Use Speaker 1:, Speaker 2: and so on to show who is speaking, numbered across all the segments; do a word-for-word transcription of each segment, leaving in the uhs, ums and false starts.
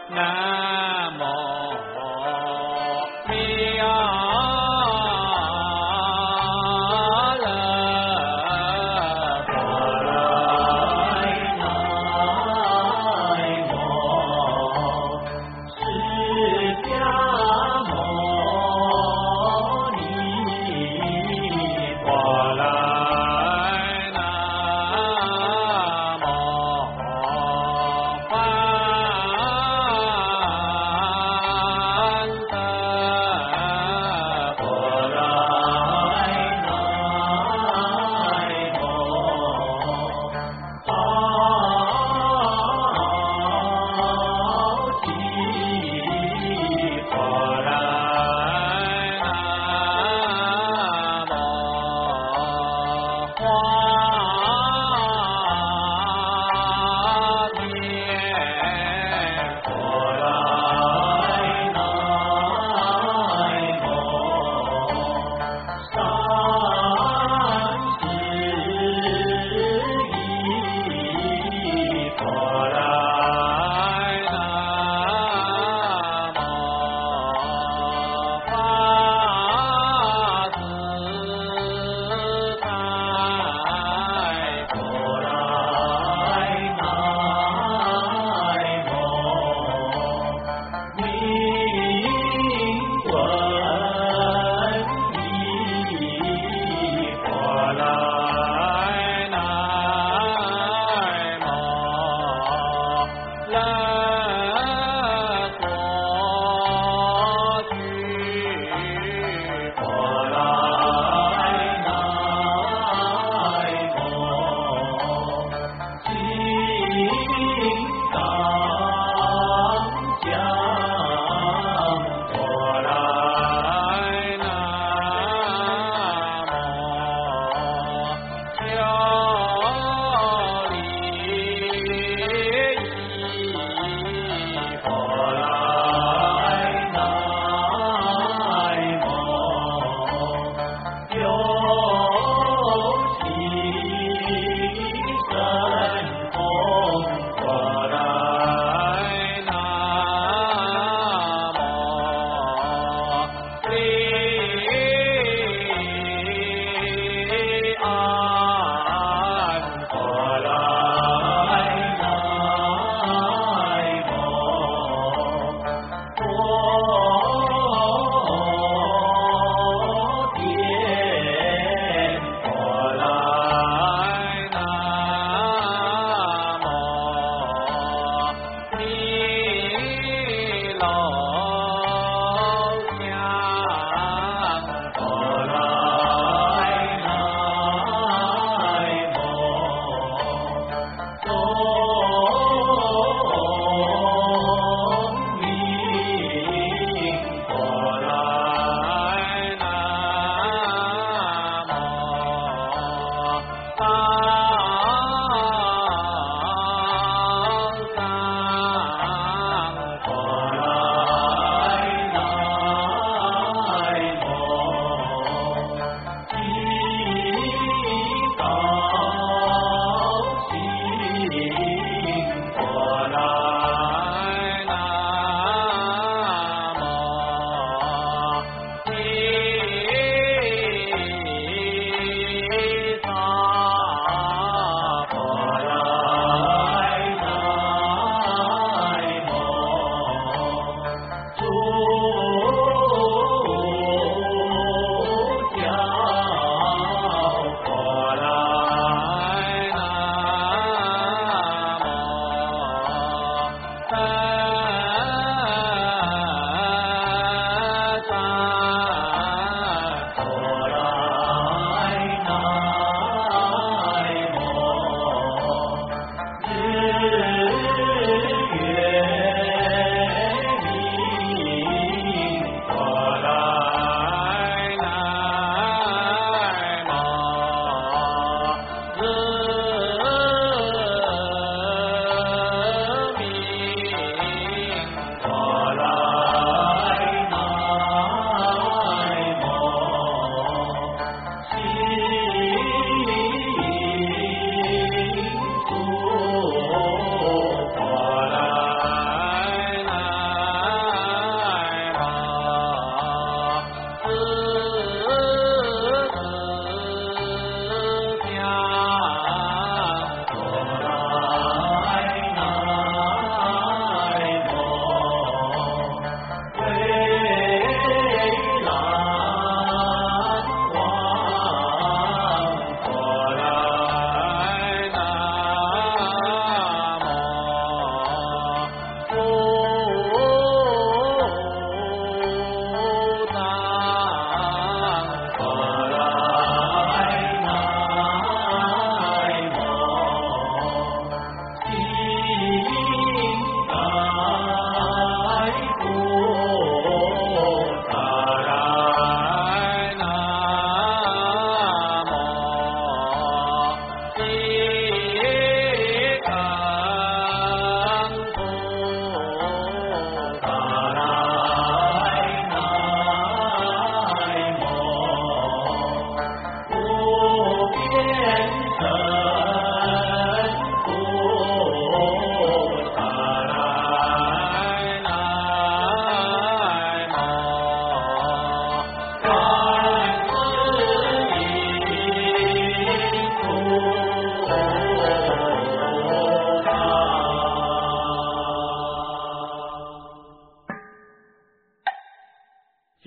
Speaker 1: 南无弥勒佛。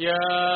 Speaker 1: 有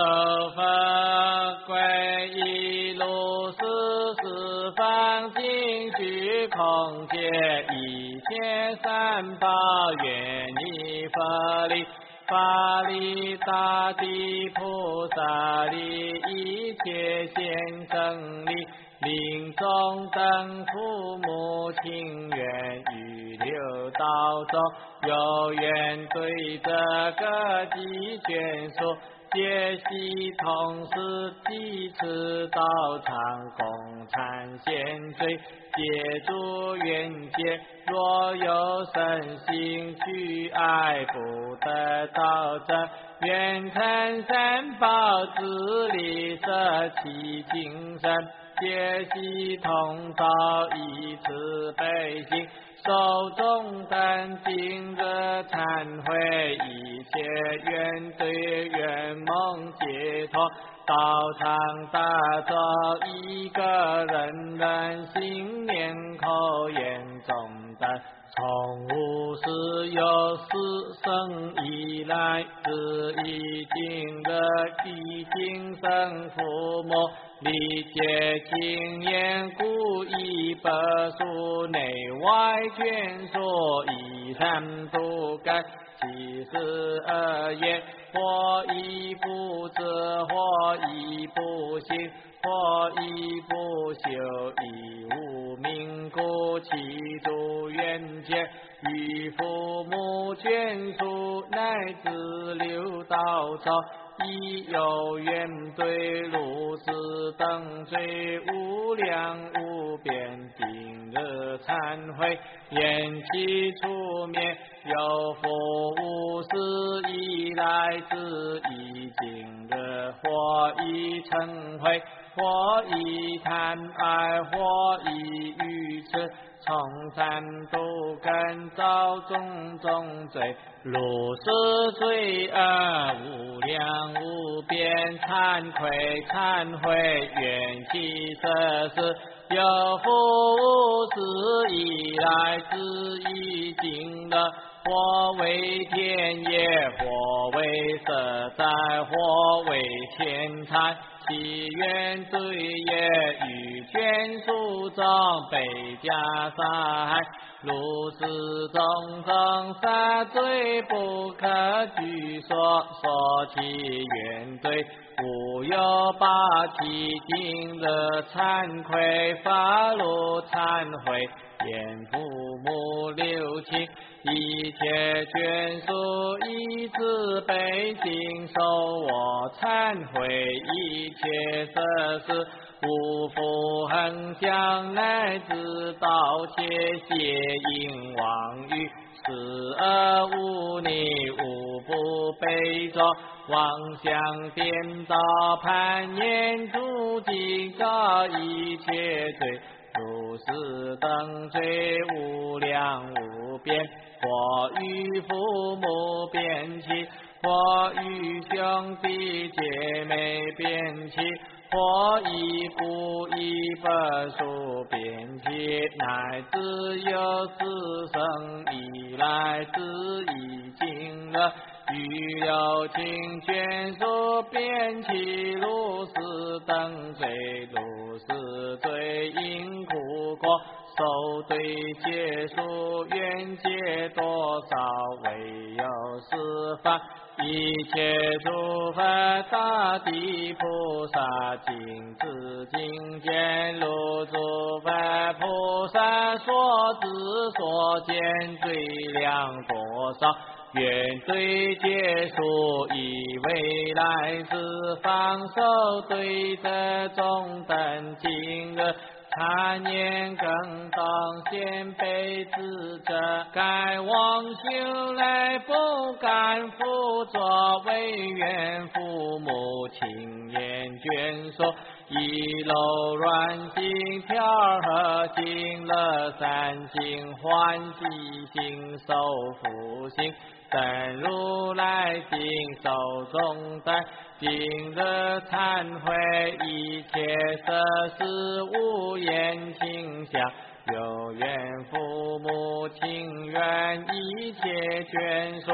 Speaker 1: 佛归一路，世四方尽虚空界，一切三宝愿你佛力。法力大地菩萨力，一切现生力，令众等父母亲愿预留道中，有缘对这个机眷属，皆悉同时祭持道场，共参献罪，皆诸愿界。若有身心去爱，不得到者，愿成三宝之力，舍其精神，皆悉同造以慈悲心，受众等今日忏悔，一切愿对愿梦解脱，道场大众一个人人心念口言中的，从无始有四生以来，自已经的已经生父母，理解经验故一百数内外眷属，以三度改七十二业，或一不知，或一不信，或一不修，以无明故，其诸愿界，与父母眷属乃至六道中，亦有缘对如是等罪无量无边，今日忏悔，言其除灭，有福无始以来之已今日，或已忏悔，或已贪爱，或已愚痴，从三毒根造种种罪，如是罪恶无量无边，忏悔忏悔，愿其摄事，有福无始以来之已尽了，或为天业，或为色灾，或为钱财，其愿罪业与眷属中被加杀害，如是种种杀罪不可据说，说其愿罪无有八七，今日忏悔，发露忏悔，言父母六亲，一切眷属以慈悲心受我忏悔，一切设施无复恒想，乃至盗窃邪淫妄语，十恶无逆，无不背着妄想颠倒，攀岩诸境告一切罪，如是等罪无量无边，或与父母变妻，或与兄弟姐妹变妻，或以不以不数变妻，乃至有自生以来之已尽了，与有情眷属变妻，如是等罪，如是罪因苦果，受对劫数愿界多少，唯有是法，一切诸佛大地菩萨，尽知境界，如诸佛菩萨所知所见，罪量多少，愿对劫数以未来之方受，对这中等今日他年更当先辈之者，该往修来不敢复作，为愿父母亲言眷属，一楼软心调和心乐善心欢喜心受福心，等如来心受众待，今日忏悔，一切设施无言倾向，有缘父母亲愿一切眷属，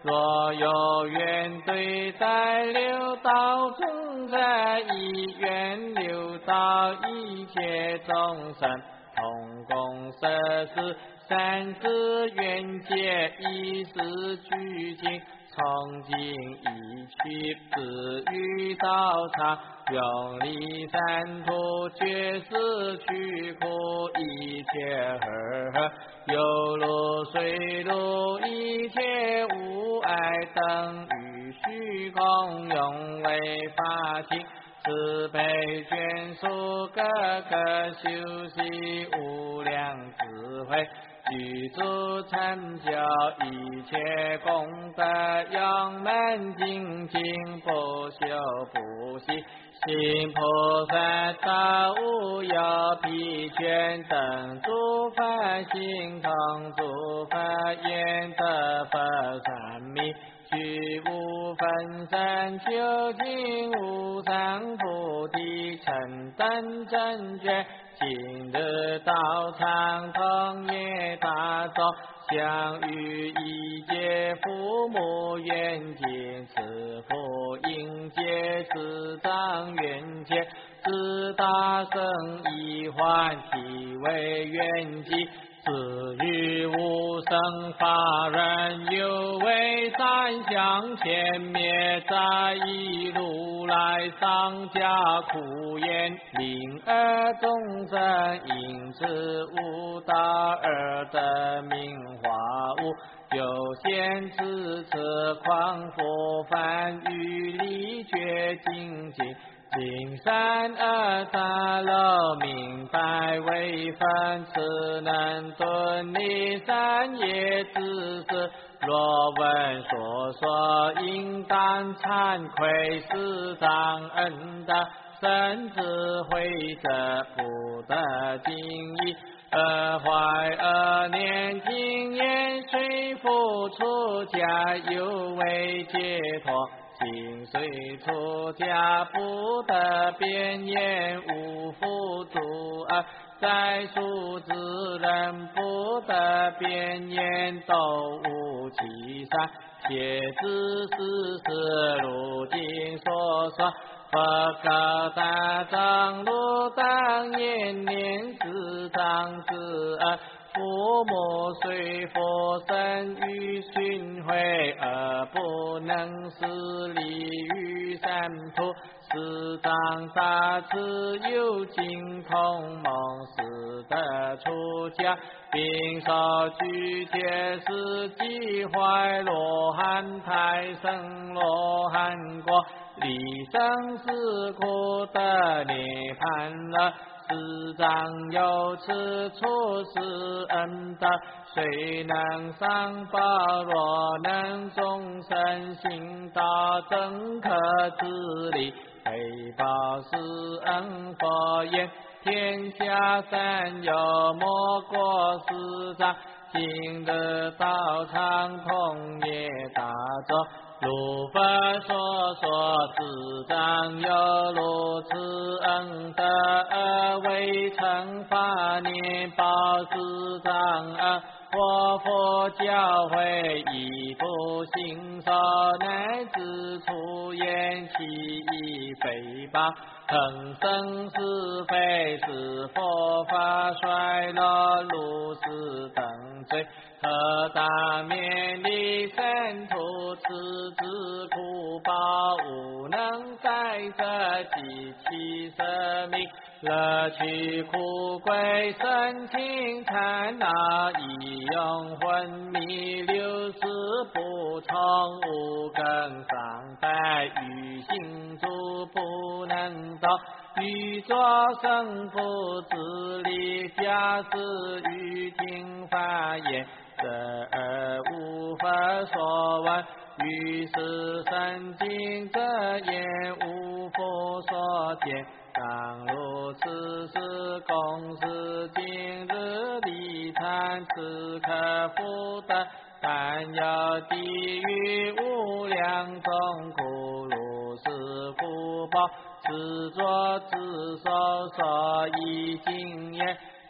Speaker 1: 若有缘对待六道众生，以愿六道一切众生同共摄事，三世缘结，一时俱尽，从今一去，至于道场，永离三途，绝世去苦，一切和合，有如水路，一切无碍，等于虚空，永为法体。慈悲眷属，个个修习无量智慧，具足成就一切功德，永门精进，不休不息。行菩萨道，无有疲倦，等诸佛心同，诸佛愿得佛三昧，具无分身，究竟无上菩提，成等正觉，今日道场，同业大众，相遇一劫，父母缘尽，慈父应劫，师长缘结，自大生一患，体为缘起。至于无生法忍，有为三相前灭，在一如来上加苦言，令尔众生因此悟道而得名化物。有贤智者狂佛梵语理觉精进，金山二大楼，明白为分，此能顿离三业之事。若闻所说，应当惭愧，师长恩德，深智慧者不得定义。二怀二念，经验虽复出家，犹为解脱。心虽出家，不得边言，无复足耳。在俗之人，不得边言，都无其善。且知是事，如今所说。佛告大众，汝当言念师长之恩。父母虽佛身于寻会，而不能施利于三途。师长大慈，有情同盟，使得出家，并受具戒是即怀罗汉太生罗汉果，离生死苦得涅槃了。师长有此出世恩德，谁能上报？若能众生行道，怎可自立？回报是恩佛言，天下三有莫过师长。今日道场同业大众，如佛所说，师长有如此恩德，而为成法念报师长恩。我佛教诲亦不信受，乃至出言其意诽谤，恒生是非，是佛法衰落，如是等罪，何当面离生途？此之苦报，无能再舍，及其生命。乐趣苦归，身轻缠恼，一用昏迷，六识不从，无根上拜，于行住不能动，欲作生父自立，假使欲听法言，则而无法所闻。于是生经则言，无佛所见。当如此事，公事今日离参，此可复得。但有地狱无量众苦，如是福报，自作自受，所以经验。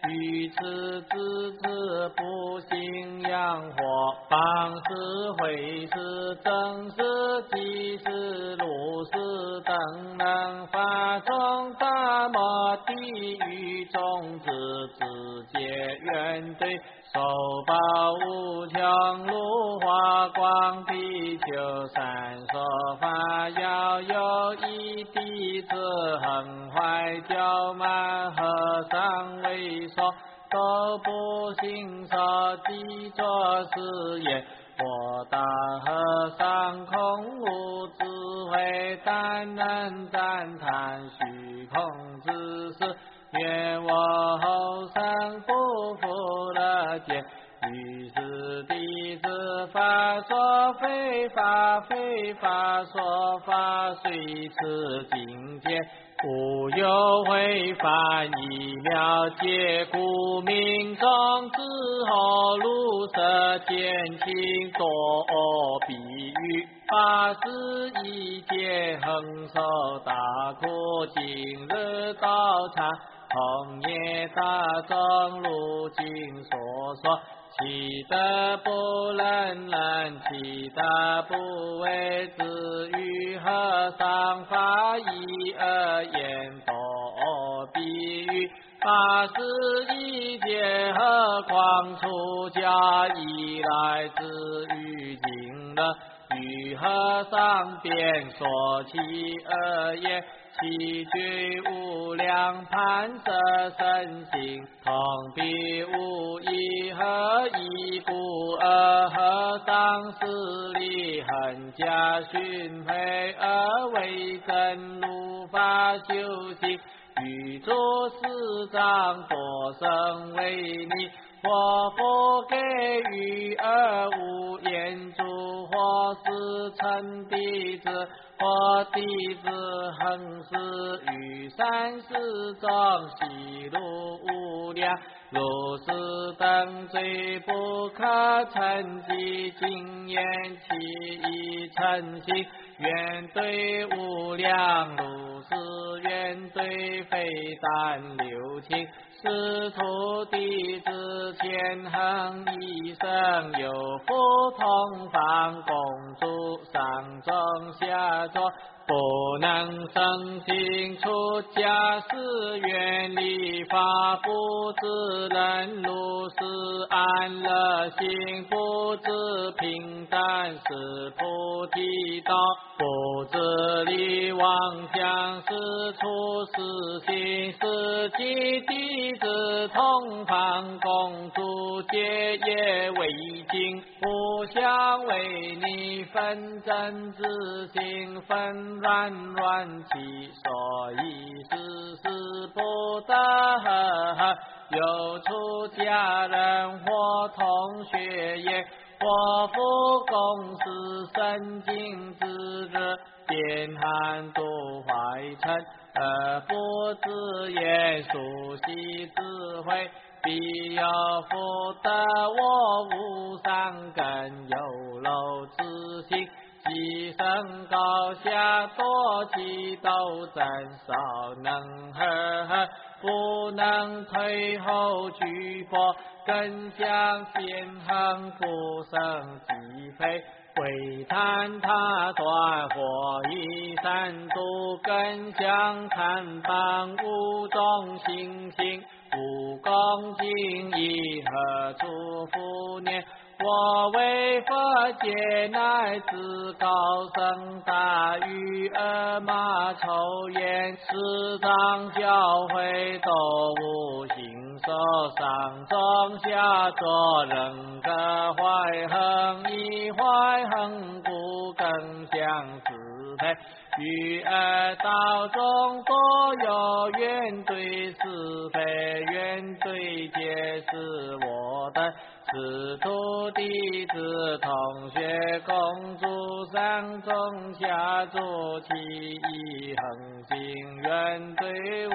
Speaker 1: 愚痴自持不信阳火，方是会是正是即是如是等能发从大摩地狱中之直接缘对，受报无穷如华光地球三说法，要有一弟子横坏骄慢和尚为说，都不信说即作是言。我大和尚空无智慧，但能赞叹虚空之事，愿我后生不负了见。于是弟子法说非法，非法说法，随此境界，无有违反一妙解，故命中之后如舍见情多比喻，法是一切恒受大苦，今日道场同业大众如今所说，其德不能能，其德不为之于和尚法一而言多比喻，法是一切何况出家以来之于今了，与和尚便说其而言，其具无量盘舍身心，同彼无异合一故，而和尚势力恒加熏培，而为真如法修行，欲诸师长多生为你，我不给予而无言助，或是称弟子，或弟子恒是于三世中喜怒无量，如是等罪不可称计，经验其意称心，愿对无量，如是愿对非但留情，是徒弟子前恒一生，有福同方共住上中下座，不能生心出家是远离法，不知能如是安乐心，不知平淡是菩提道，不知离妄想是出世心，是即弟子同方共住，皆业为经，不相为你分真之心，分乱乱起，所以事事不得和，有出家人或同学也，或复共事生经之日，便含度怀嗔，而不自言熟悉智慧，必有福德我无上根有漏之心，其身高下多其斗争，少能和，不能退后举佛，更向先恒不胜即非，为贪他断或以三度，更向参邦无中行行，无恭敬意何处复念，我为佛界乃至高僧大愚二马抽烟，师长教诲都无行受，上中下作人格怀恒，以怀恒故更相自配，于二道中多有缘对是非，缘对皆是我等，是徒弟子同学共住上中下住，其意恒心，缘对无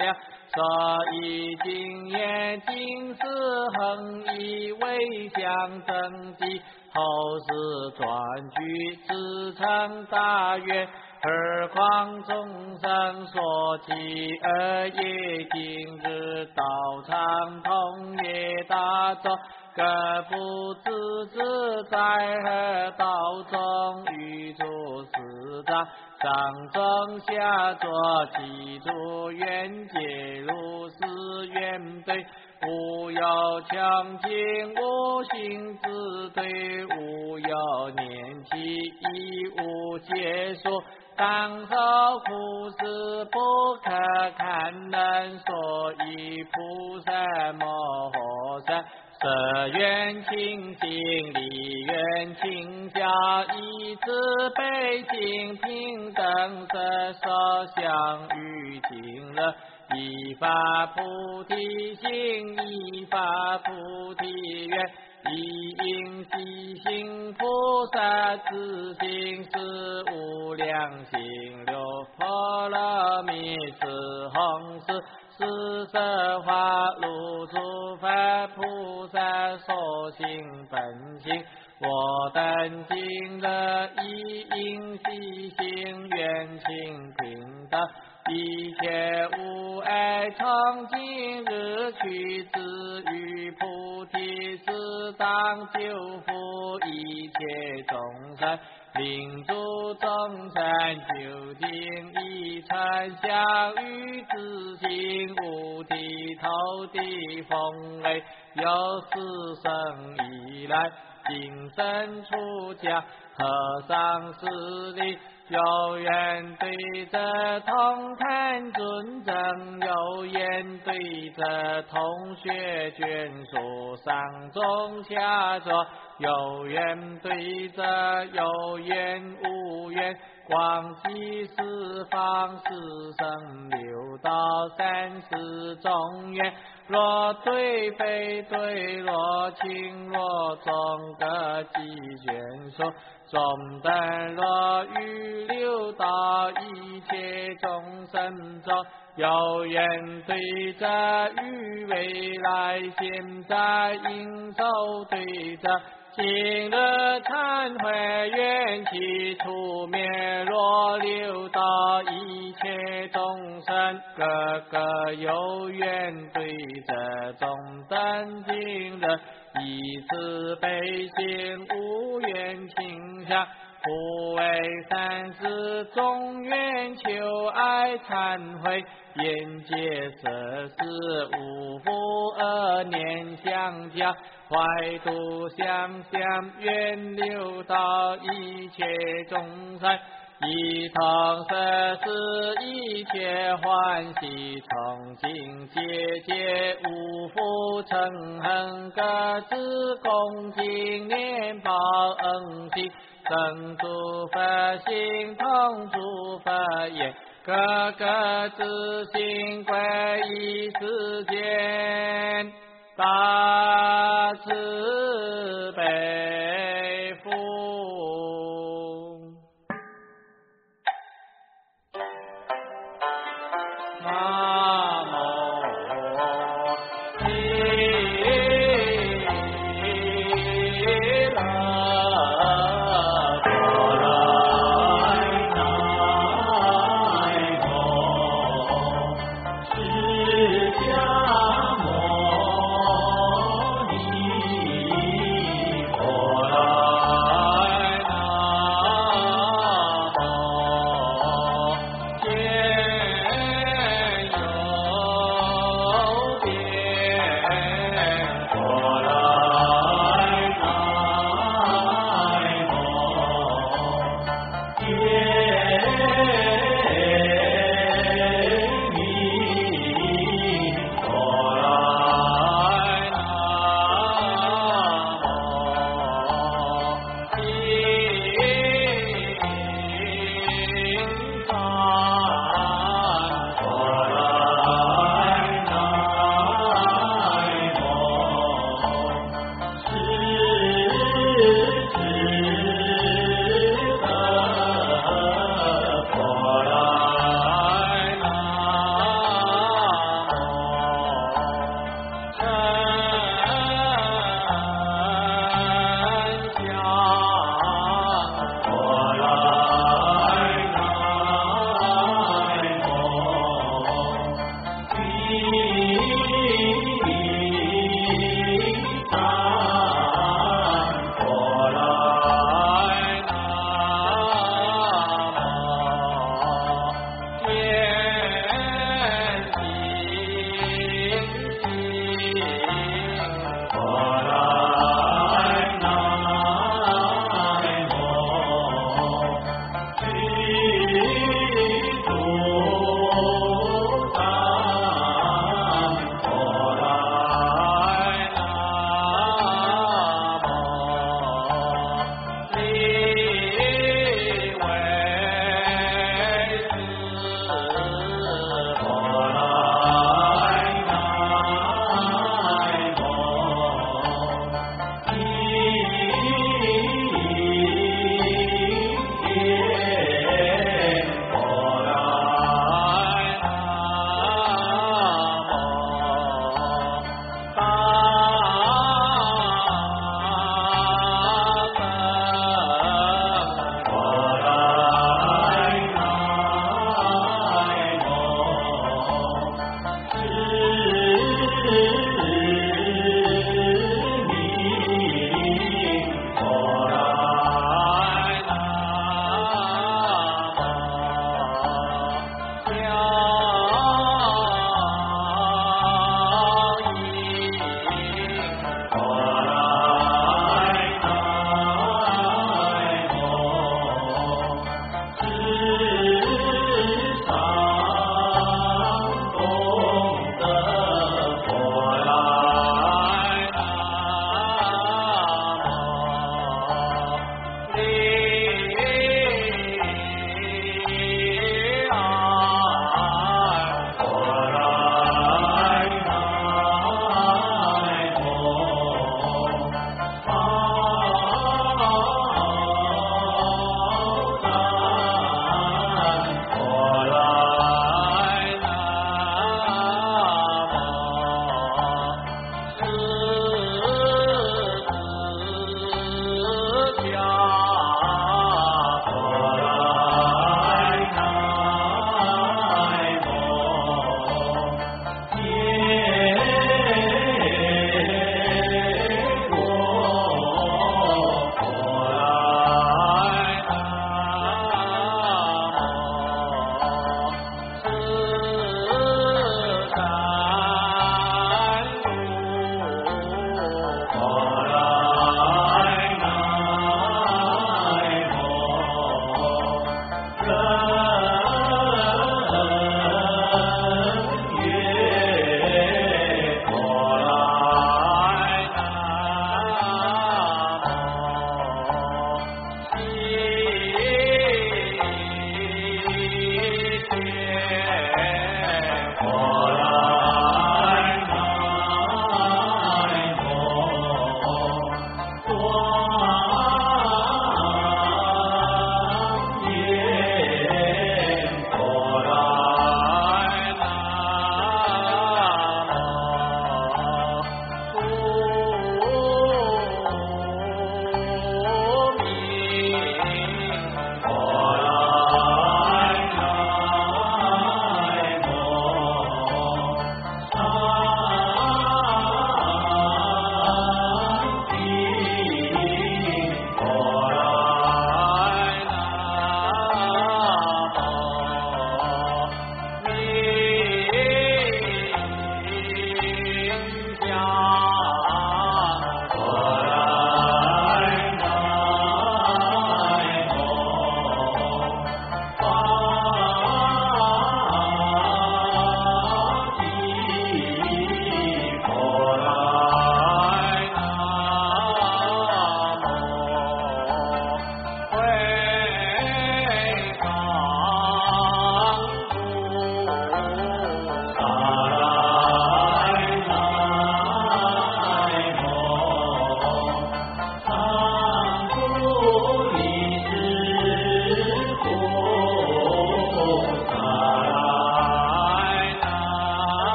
Speaker 1: 了。所以今言今世恒以为相正极，后世转句自成大愿。何况众生所起而业，今日道场同业大众，各不知自在何道中，欲诸四障，上中下作其诸缘皆如是缘对，无有强尽，无心自对，无有念起，亦无结束。当受苦是不可堪忍，所以菩萨摩诃萨舍愿清净，离愿清净，以慈悲心平等色受想于尽乐，依法菩提心，依法菩提愿，以应悉行菩萨自性，是无量心流波罗蜜是弘誓，是色化如诸佛菩萨所行本性。我等今日以应悉行，愿清平等，一切无碍，从今日起至于菩提是当救护一切众生，令诸众生究竟一尘相与自性，无体头地风味，有四生以来，今生出家，和尚势力，有缘对着同参尊正，有缘对着同学眷属，上中下座，有缘对着有缘无缘，广济四方四生六道三世中缘，若对非对，若轻若重，各记眷属，众等若于六道一切众生中，有缘对着于未来现在应受对着，今日忏悔愿起除灭，若六道一切众生，个个有缘对着众等今日以慈悲心，无缘倾向，不为三世众愿求爱忏悔，眼界色事无福恶念相加，怀度相向，愿六道一切众生，一同摄持一切欢喜，从今节节无福嗔恨，各自恭敬念报恩喜，生诸佛心，同诸佛言，各个自心归依世间，大慈悲父。南无弥勒